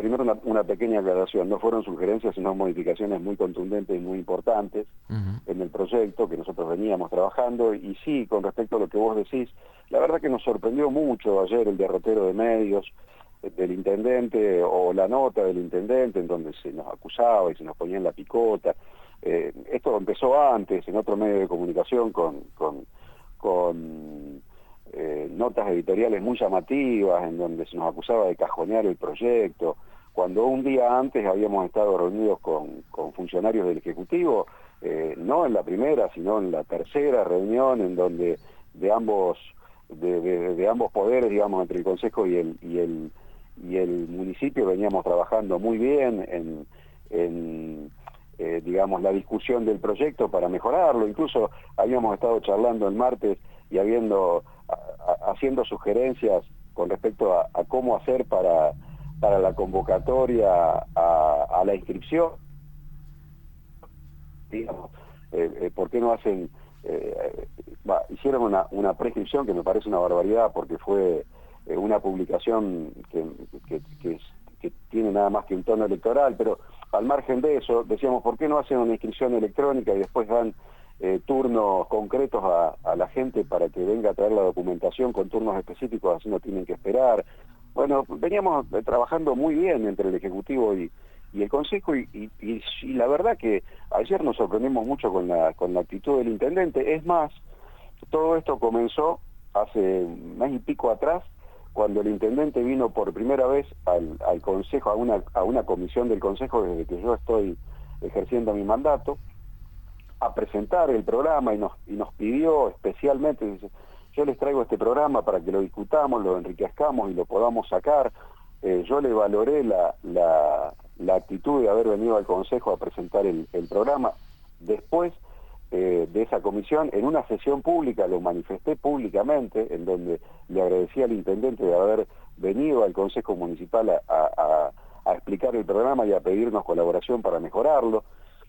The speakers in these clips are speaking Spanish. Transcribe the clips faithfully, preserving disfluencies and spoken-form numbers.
primero una, una pequeña aclaración, no fueron sugerencias sino modificaciones muy contundentes y muy importantes uh-huh. en el proyecto que nosotros veníamos trabajando, y sí, con respecto a lo que vos decís, la verdad que nos sorprendió mucho ayer el derrotero de medios del intendente, o la nota del intendente en donde se nos acusaba y se nos ponía en la picota. Eh, esto empezó antes en otro medio de comunicación con, con, con eh, notas editoriales muy llamativas en donde se nos acusaba de cajonear el proyecto, cuando un día antes habíamos estado reunidos con, con funcionarios del Ejecutivo, eh, no en la primera, sino en la tercera reunión, en donde de ambos, de, de, de ambos poderes, digamos, entre el Consejo y el, y el y el municipio veníamos trabajando muy bien en, en eh, digamos, la discusión del proyecto para mejorarlo. Incluso habíamos estado charlando el martes y habiendo, a, a, haciendo sugerencias con respecto a, a cómo hacer para, para la convocatoria a, a la inscripción. Digamos, eh, eh, ¿por qué no hacen, eh, bah, hicieron una, una prescripción que me parece una barbaridad, porque fue eh, una publicación que, que, que, que tiene nada más que un tono electoral, pero al margen de eso, decíamos, ¿por qué no hacen una inscripción electrónica y después dan eh, turnos concretos a, a la gente para que venga a traer la documentación con turnos específicos, así no tienen que esperar? Bueno, veníamos eh, trabajando muy bien entre el Ejecutivo y y el Consejo, y, y, y, y la verdad que ayer nos sorprendimos mucho con la, con la actitud del intendente. Es más, todo esto comenzó hace un mes y pico atrás, cuando el intendente vino por primera vez al, al Consejo, a una, a una comisión del Consejo desde que yo estoy ejerciendo mi mandato, a presentar el programa, y nos, y nos pidió especialmente, dice, yo les traigo este programa para que lo discutamos, lo enriquezcamos y lo podamos sacar. Eh, yo le valoré la, la, la actitud de haber venido al Consejo a presentar el, el programa. Después eh, de esa comisión, en una sesión pública, lo manifesté públicamente, en donde le agradecí al intendente de haber venido al Consejo Municipal a, a, a explicar el programa y a pedirnos colaboración para mejorarlo.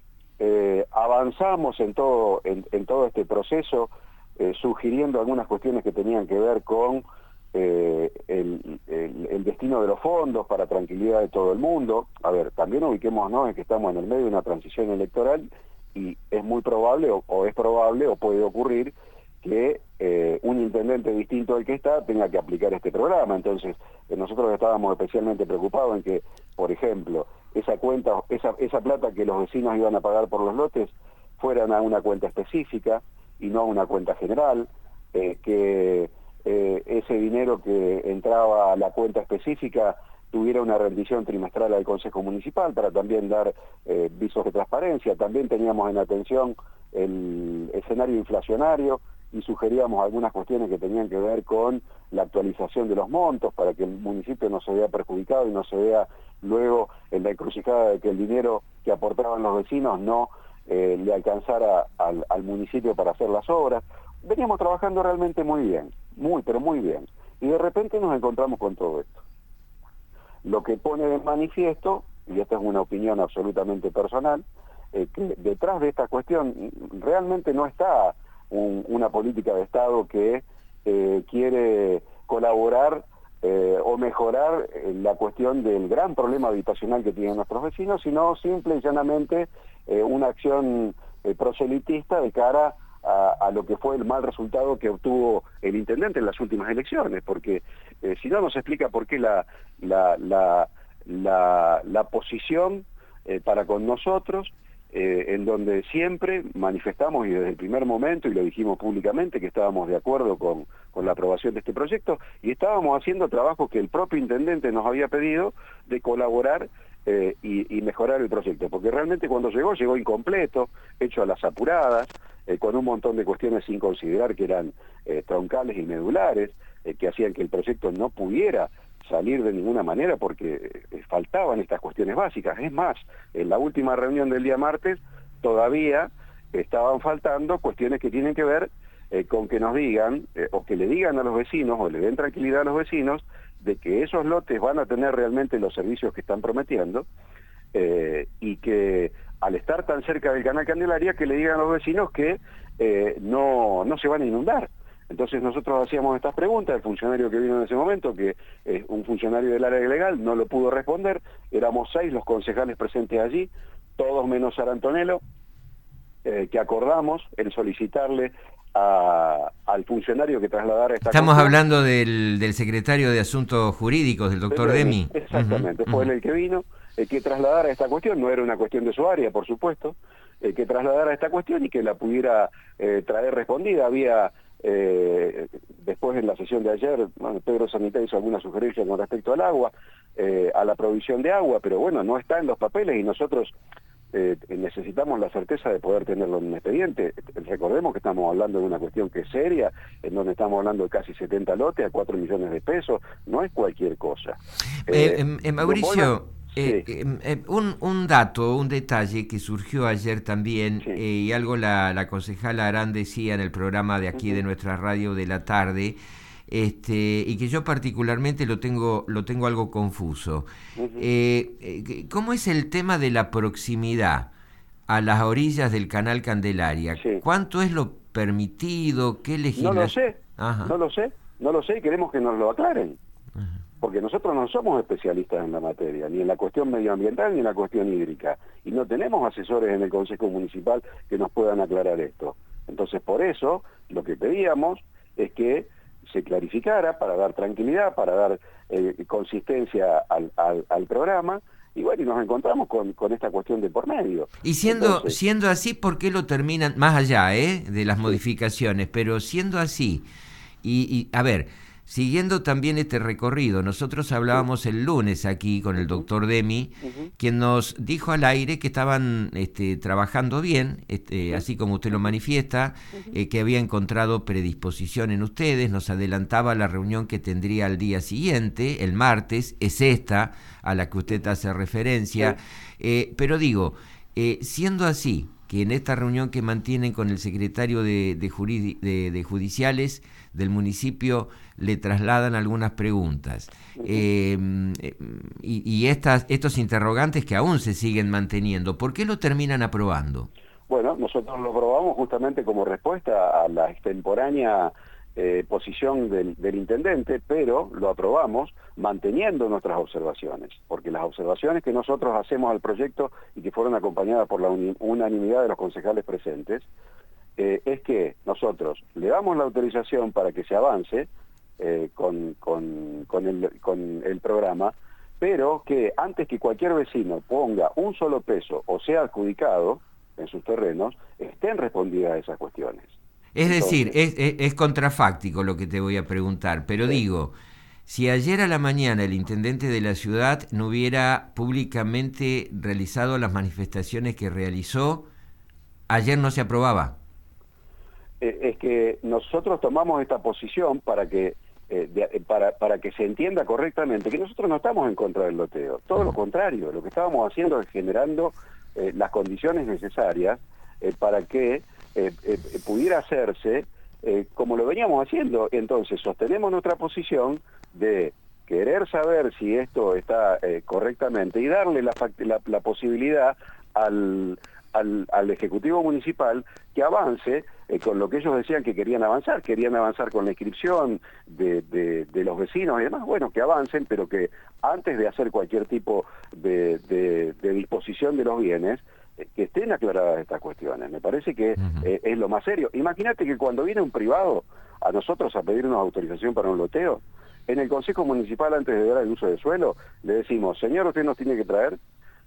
Eh, avanzamos en todo, en, en todo este proceso, eh, sugiriendo algunas cuestiones que tenían que ver con Eh, el, el, el destino de los fondos para tranquilidad de todo el mundo. A ver, también ubiquémonos en que estamos en el medio de una transición electoral, y es muy probable, o, o es probable, o puede ocurrir, que eh, un intendente distinto al que está tenga que aplicar este programa. Entonces, eh, nosotros estábamos especialmente preocupados en que, por ejemplo, esa cuenta, esa, esa plata que los vecinos iban a pagar por los lotes fueran a una cuenta específica y no a una cuenta general, eh, que Eh, ese dinero que entraba a la cuenta específica tuviera una rendición trimestral al Consejo Municipal para también dar eh, visos de transparencia. También teníamos en atención el escenario inflacionario y sugeríamos algunas cuestiones que tenían que ver con la actualización de los montos para que el municipio no se vea perjudicado y no se vea luego en la encrucijada de que el dinero que aportaban los vecinos no eh, le alcanzara al, al municipio para hacer las obras. Veníamos trabajando realmente muy bien, muy, pero muy bien. Y de repente nos encontramos con todo esto. Lo que pone de manifiesto, y esta es una opinión absolutamente personal, eh, que detrás de esta cuestión realmente no está un, una política de Estado que eh, quiere colaborar eh, o mejorar eh, la cuestión del gran problema habitacional que tienen nuestros vecinos, sino simple y llanamente eh, una acción eh, proselitista de cara A, a lo que fue el mal resultado que obtuvo el intendente en las últimas elecciones, porque eh, si no nos explica por qué la, la, la, la, la posición eh, para con nosotros, eh, en donde siempre manifestamos, y desde el primer momento, y lo dijimos públicamente, que estábamos de acuerdo con, con la aprobación de este proyecto, y estábamos haciendo trabajo que el propio intendente nos había pedido de colaborar eh, y, y mejorar el proyecto, porque realmente cuando llegó, llegó incompleto, hecho a las apuradas, Eh, con un montón de cuestiones sin considerar que eran eh, troncales y medulares, eh, que hacían que el proyecto no pudiera salir de ninguna manera porque eh, faltaban estas cuestiones básicas. Es más, en la última reunión del día martes todavía estaban faltando cuestiones que tienen que ver eh, con que nos digan, eh, o que le digan a los vecinos, o le den tranquilidad a los vecinos, de que esos lotes van a tener realmente los servicios que están prometiendo, eh, y que al estar tan cerca del canal Candelaria, que le digan a los vecinos que eh, no, no se van a inundar. Entonces nosotros hacíamos estas preguntas, el funcionario que vino en ese momento, que es un funcionario del área legal, no lo pudo responder, éramos seis los concejales presentes allí, todos menos Sara Antonello, eh, que acordamos el solicitarle a, al funcionario que trasladara esta Estamos cuestión. hablando del, del secretario de Asuntos Jurídicos, del doctor Demi. Exactamente, Uh-huh, fue uh-huh. él el que vino, el que trasladara esta cuestión, no era una cuestión de su área, por supuesto, el que trasladara esta cuestión y que la pudiera eh, traer respondida. Había, eh, después en la sesión de ayer, bueno, Pedro Sanitá hizo alguna sugerencia con respecto al agua, eh, a la provisión de agua, pero bueno, no está en los papeles y nosotros eh, necesitamos la certeza de poder tenerlo en un expediente. Recordemos que estamos hablando de una cuestión que es seria, en donde estamos hablando de casi setenta lotes a cuatro millones de pesos, no es cualquier cosa. Eh, Eh, eh, Mauricio, Bola, eh, sí. eh, eh, un, un dato, un detalle que surgió ayer también, Sí. eh, y algo la, la concejala Arán decía en el programa de aquí Uh-huh. de nuestra radio de la tarde, este, y que yo particularmente lo tengo, lo tengo algo confuso. Uh-huh. Eh, eh, ¿Cómo es el tema de la proximidad a las orillas del Canal Candelaria? Sí. ¿Cuánto es lo permitido? ¿Qué legislación? No lo sé, Ajá. no lo sé, no lo sé y queremos que nos lo aclaren. Ajá. Porque nosotros no somos especialistas en la materia, ni en la cuestión medioambiental ni en la cuestión hídrica, y no tenemos asesores en el Consejo Municipal que nos puedan aclarar esto. Entonces, por eso, lo que pedíamos es que se clarificara para dar tranquilidad, para dar eh, consistencia al, al, al programa, y bueno, y nos encontramos con, con esta cuestión de por medio. Y siendo, Entonces, siendo así, ¿por qué lo terminan, más allá eh, de las sí. modificaciones, pero siendo así, y, y a ver, siguiendo también este recorrido, nosotros hablábamos sí. el lunes aquí con el doctor Demi, uh-huh. quien nos dijo al aire que estaban este, trabajando bien, este, uh-huh. así como usted lo manifiesta, uh-huh. eh, que había encontrado predisposición en ustedes, nos adelantaba la reunión que tendría al día siguiente, el martes, es esta a la que usted hace referencia, sí. eh, pero digo, eh, siendo así, que en esta reunión que mantienen con el secretario de, de, juridi, de, de judiciales del municipio le trasladan algunas preguntas uh-huh. eh, y, y estas, estos interrogantes que aún se siguen manteniendo, ¿por qué lo terminan aprobando? Bueno, nosotros lo aprobamos justamente como respuesta a la extemporánea eh, posición del, del intendente, pero lo aprobamos manteniendo nuestras observaciones, porque las observaciones que nosotros hacemos al proyecto y que fueron acompañadas por la uni- unanimidad de los concejales presentes, eh, es que nosotros le damos la autorización para que se avance eh, con, con, con, el, con el programa, pero que antes que cualquier vecino ponga un solo peso o sea adjudicado en sus terrenos, estén respondidas esas cuestiones. Es Entonces, decir, es, es, es contrafáctico lo que te voy a preguntar, pero sí. digo, si ayer a la mañana el intendente de la ciudad no hubiera públicamente realizado las manifestaciones que realizó, ayer no se aprobaba. Eh, es que nosotros tomamos esta posición para que eh, de, para, para que se entienda correctamente que nosotros no estamos en contra del loteo, todo lo contrario, lo que estábamos haciendo es generando eh, las condiciones necesarias eh, para que eh, eh, pudiera hacerse eh, como lo veníamos haciendo. Entonces sostenemos nuestra posición de querer saber si esto está eh, correctamente y darle la, la, la posibilidad al, al, al Ejecutivo Municipal que avance eh, con lo que ellos decían que querían avanzar, querían avanzar con la inscripción de, de, de los vecinos y demás, bueno, que avancen, pero que antes de hacer cualquier tipo de, de, de disposición de los bienes, eh, que estén aclaradas estas cuestiones. Me parece que uh-huh. eh, es lo más serio. Imagínate que cuando viene un privado a nosotros a pedirnos autorización para un loteo, en el Consejo Municipal, antes de dar el uso de suelo, le decimos, señor, usted nos tiene que traer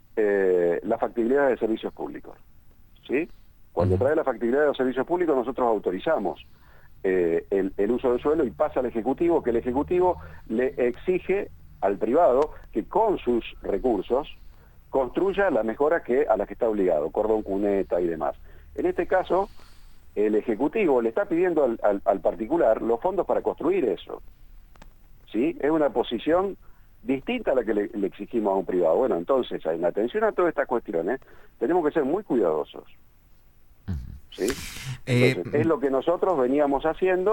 eh, la factibilidad de servicios públicos, ¿sí? Cuando uh-huh. trae la factibilidad de los servicios públicos, nosotros autorizamos eh, el, el uso del suelo y pasa al Ejecutivo, que el Ejecutivo le exige al privado que con sus recursos construya la mejora que a la que está obligado, cordón cuneta y demás. En este caso, el Ejecutivo le está pidiendo al, al, al particular los fondos para construir eso. ¿Sí? Es una posición distinta a la que le, le exigimos a un privado. Bueno, entonces, en atención a todas estas cuestiones, tenemos que ser muy cuidadosos. ¿Sí? Entonces, eh, es lo que nosotros veníamos haciendo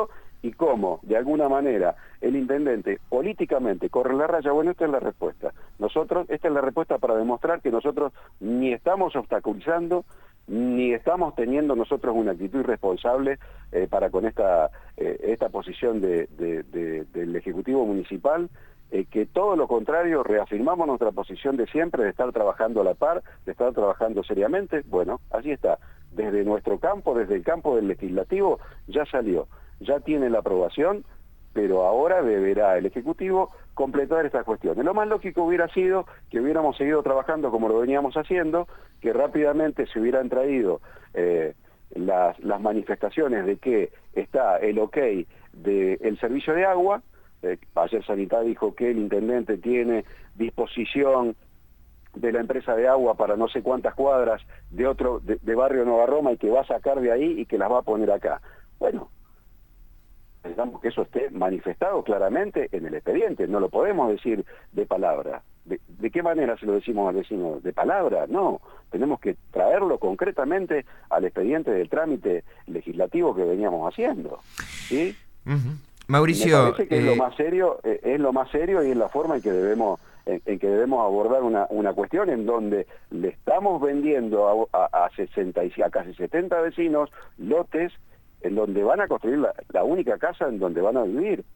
y cómo, de alguna manera, el intendente políticamente corre la raya. Bueno, esta es la respuesta. Nosotros, esta es la respuesta para demostrar que nosotros ni estamos obstaculizando, ni estamos teniendo nosotros una actitud irresponsable eh, para con esta, eh, esta posición de, de, de, del Ejecutivo Municipal, eh, que todo lo contrario, reafirmamos nuestra posición de siempre, de estar trabajando a la par, de estar trabajando seriamente. Bueno, así está. Desde nuestro campo, desde el campo del Legislativo, ya salió, ya tiene la aprobación, pero ahora deberá el Ejecutivo completar estas cuestiones. Lo más lógico hubiera sido que hubiéramos seguido trabajando como lo veníamos haciendo, que rápidamente se hubieran traído eh, las, las manifestaciones de que está el ok del servicio de agua. Eh, ayer Sanidad dijo que el intendente tiene disposición de la empresa de agua para no sé cuántas cuadras de otro de, de barrio Nueva Roma y que va a sacar de ahí y que las va a poner acá. Bueno, digamos que eso esté manifestado claramente en el expediente, no lo podemos decir de palabra. ¿De, de qué manera se lo decimos al vecino? ¿De palabra? No, tenemos que traerlo concretamente al expediente del trámite legislativo que veníamos haciendo, ¿sí? Uh-huh. Mauricio, me parece que eh... es lo más serio, eh, es lo más serio y es la forma en que debemos en, en que debemos abordar una, una cuestión en donde le estamos vendiendo a, a, a sesenta y a casi setenta vecinos lotes en donde van a construir la, la única casa en donde van a vivir.